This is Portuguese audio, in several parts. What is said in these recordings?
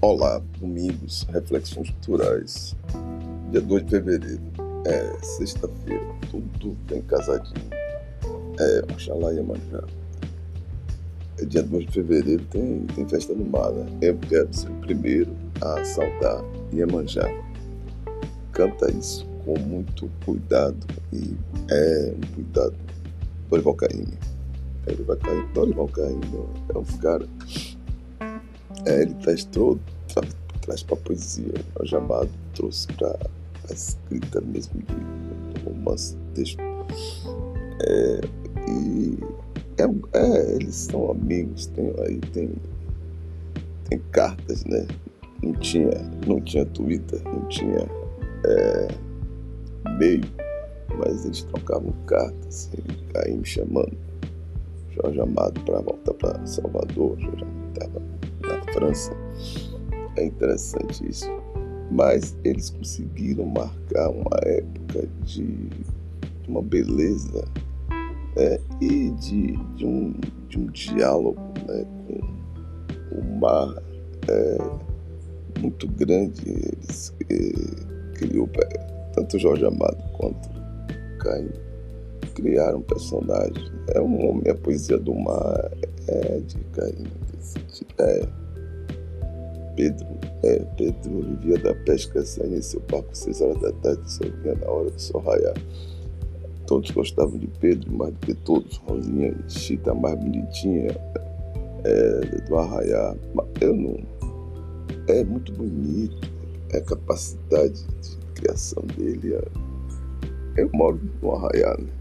Olá, domingos, reflexões culturais. Dia 2 de fevereiro, sexta-feira, tudo bem casadinho. Oxalá Iemanjá. Dia 2 de fevereiro tem festa no mar, né? Eu quero ser o primeiro a saudar Iemanjá. Canta isso com muito cuidado e um cuidado. Dorival Caymmi. Dorival Caymmi é um cara. Ele traz para a poesia. O Jamado trouxe para a escrita mesmo de romance, texto. Eles são amigos, tem cartas, né? Não tinha Twitter, não tinha e-mail, mas eles trocavam cartas, aí me chamando Jorge Amado para voltar para Salvador. Jorge Amado estava na França. É interessante isso. Mas eles conseguiram marcar uma época de uma beleza, né? E de um diálogo, né? Com o mar muito grande. Eles criou, tanto Jorge Amado quanto Caymmi criaram personagens. A poesia do mar de Caymmi. Pedro vivia da pesca, saía em seu barco 6 horas da tarde, só vinha na hora do sol raiar. Todos gostavam de Pedro, mais do que todos. Rosinha, Chita, mais bonitinha, do arraiar. É muito bonito a capacidade de criação dele. Eu moro no arraiar, né?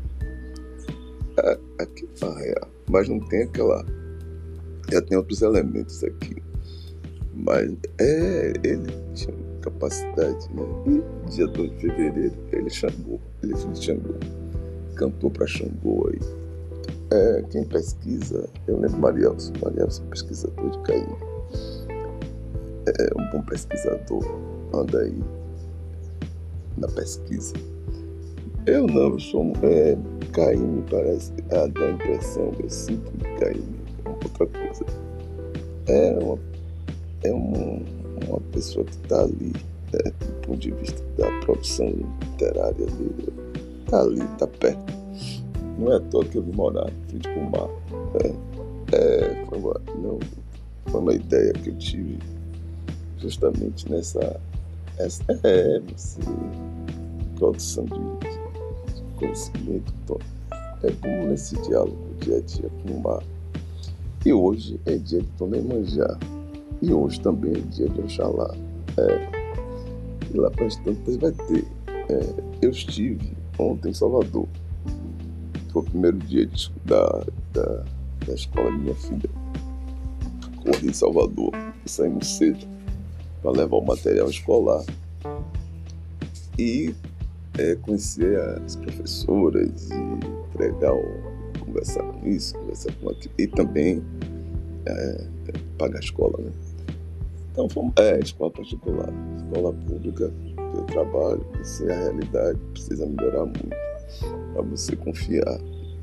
Aqui no arraiar, mas não tem aquela. Já tem outros elementos aqui. Mas ele tinha capacidade, né? E dia 2 de fevereiro ele fez Xangô, cantou para Xangô aí. Quem pesquisa, eu lembro Marielson pesquisador de Caymmi, um bom pesquisador, anda aí na pesquisa. Eu sou Caymmi, parece, dá a impressão, eu sinto que Caymmi é outra coisa. É uma pessoa que está ali, né, do ponto de vista da produção literária dele, está ali, está perto. Não é à toa que eu vim morar frente com o mar. Foi uma ideia que eu tive justamente nessa produção de conhecimento. Então, é como nesse diálogo dia a dia com o mar. E hoje é dia de Dona Iemanjá. E hoje também é dia de Oxalá. E lá para as tantas vai ter. Eu estive ontem em Salvador. Foi o primeiro dia da escola de minha filha. Corri em Salvador. E saímos cedo para levar o material escolar. E conhecer as professoras e conversar com isso, conversar com aquilo. E também pagar a escola, né? Então, escola particular, escola pública, que eu trabalho, essa é a realidade, precisa melhorar muito, para você confiar,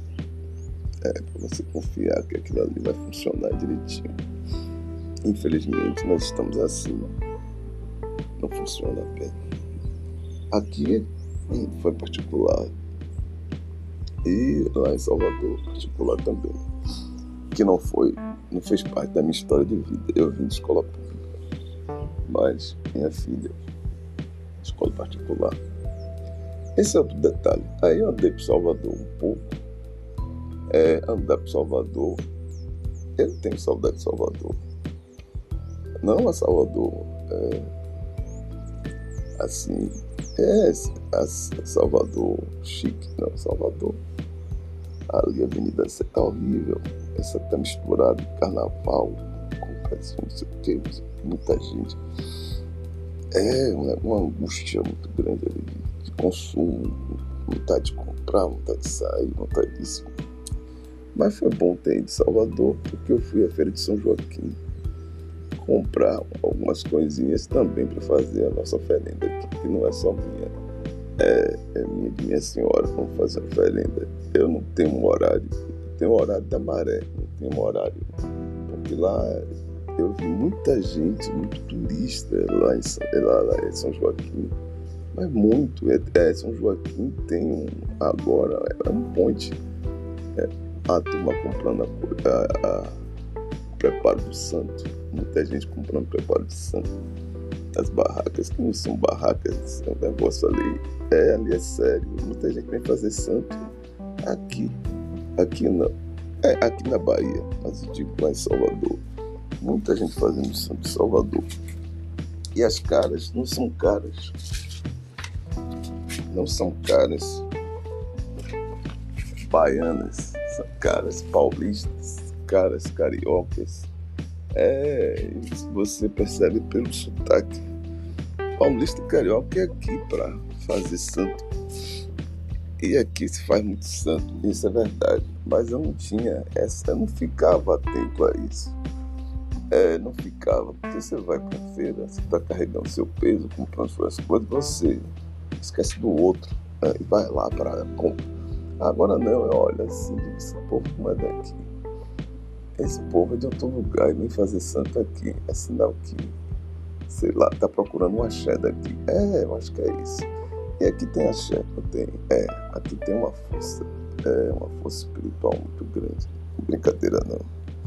que aquilo ali vai funcionar direitinho. Infelizmente, nós estamos acima, não funciona bem. Aqui foi particular, e lá em Salvador, particular também, que não fez parte da minha história de vida. Eu vim de escola pública, mas minha filha, escola particular. Esse é outro detalhe. Aí eu andei para Salvador um pouco. Andar para Salvador, eu tenho saudade de Salvador. Não a Salvador, assim, Salvador chique, não, Salvador. Ali a Avenida C tá horrível. Essa tá misturada de carnaval, com não sei o que, muita gente. Uma angústia muito grande ali de consumo, vontade de comprar, vontade de sair, vontade disso. Mas foi bom ter ido de Salvador, porque eu fui à Feira de São Joaquim comprar algumas coisinhas também para fazer a nossa oferenda aqui, que não é só minha, é minha de minha senhora. Vamos fazer a oferenda. Eu não tenho um horário, tenho o horário da maré, não tenho um horário, porque lá eu vi muita gente, muito turista lá em São Joaquim. Mas muito. São Joaquim tem agora um ponte. A turma comprando o preparo do santo. Muita gente comprando preparo de santo. As barracas, que não são barracas, é um negócio ali. Ali é sério. Muita gente vem fazer santo aqui não. Aqui na Bahia, mas eu digo lá em Salvador. Muita gente fazendo santo em Salvador. E as caras não são caras. Não são caras baianas, são caras paulistas, caras cariocas. Isso você percebe pelo sotaque. Paulista e carioca é aqui para fazer santo. E aqui se faz muito santo, isso é verdade. Mas eu não ficava atento a isso. Não ficava, porque você vai para a feira, você está carregando seu peso, comprando suas coisas, você esquece do outro, e vai lá para compra. Agora não, eu olho assim, digo, esse povo não é daqui. Esse povo é de outro lugar e vem fazer santo aqui. É sinal que, sei lá, tá procurando um axé daqui. Eu acho que é isso. E aqui tem axé, não tem? Aqui tem uma força espiritual muito grande. Brincadeira não.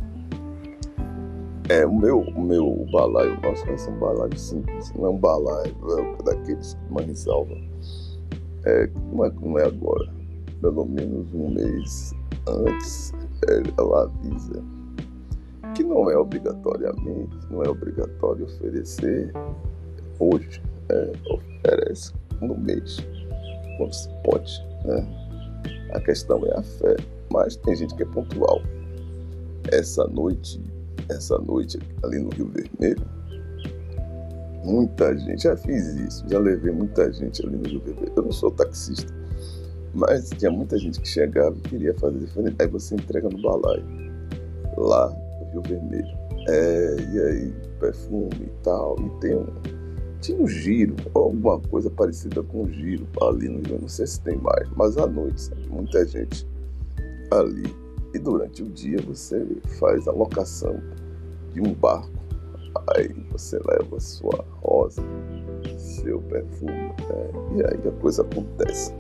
O meu balaio nosso vai ser um balaio simples, não é um balaio daqueles que mãe salva. Não é agora. Pelo menos um mês antes, ela avisa que não é obrigatório oferecer hoje, oferece no mês, quando se pode, né? A questão é a fé, mas tem gente que é pontual. Essa noite ali no Rio Vermelho, muita gente, já fiz isso, já levei muita gente ali no Rio Vermelho. Eu não sou taxista, mas tinha muita gente que chegava e queria fazer diferente. Aí você entrega no balaio, lá no Rio Vermelho. E aí, perfume e tal, e tinha um giro, ou alguma coisa parecida com um giro ali no Rio, não sei se tem mais, mas à noite, sabe? Muita gente ali. E durante o dia você faz a locação de um barco. Aí você leva sua rosa, seu perfume, e aí a coisa acontece.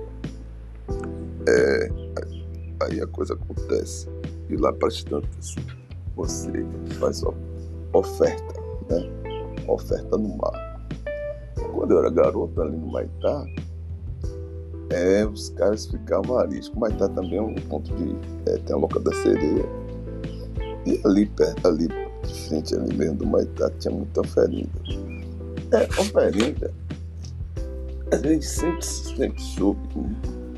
Aí a coisa acontece. E lá para as tantas, você faz oferta, né? Oferta no mar. Quando eu era garoto ali no Maitá, os caras ficavam arisco. O Maitá também é um ponto de... tem a Loca da Sereia. E ali perto, ali de frente, ali mesmo do Maitá, tinha muita oferenda. Oferenda, a gente sempre soube, né?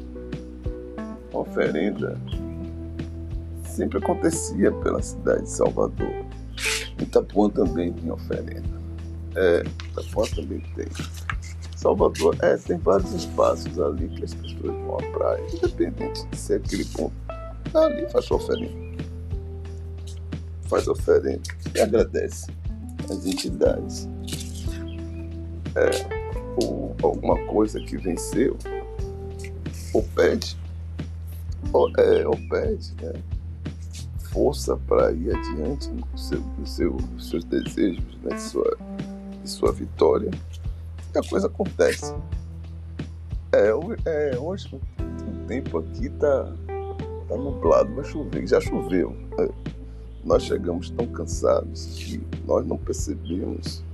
Oferenda sempre acontecia pela cidade de Salvador. Itapuã também tinha oferenda. Itapuã também tem. Salvador, tem vários espaços ali que as pessoas vão à praia, independente de ser aquele ponto. Ali faz oferenda e agradece as entidades. Ou alguma coisa que venceu, ou pede, né? Força para ir adiante nos seus desejos, né? de sua vitória. E a coisa acontece. Hoje o tempo aqui tá nublado, vai chover, já choveu. Nós chegamos tão cansados que nós não percebemos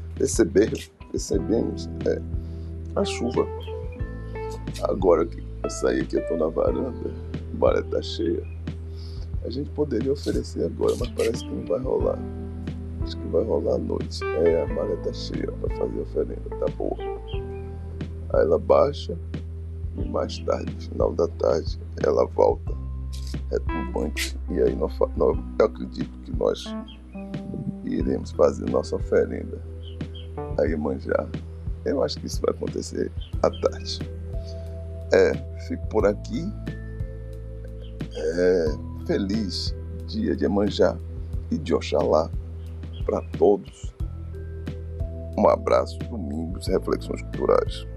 a chuva. Agora que eu saí aqui, eu estou na varanda, a maré está cheia. A gente poderia oferecer agora, mas parece que não vai rolar. Acho que vai rolar à noite. A maré está cheia para fazer oferenda, tá boa. Aí ela baixa e mais tarde, no final da tarde, ela volta retumbante. E aí eu acredito que nós iremos fazer nossa oferenda a Iemanjá. Eu acho que isso vai acontecer à tarde. Fico por aqui. Feliz dia de Iemanjá e de Oxalá para todos. Um abraço, Domingos, Reflexões Culturais.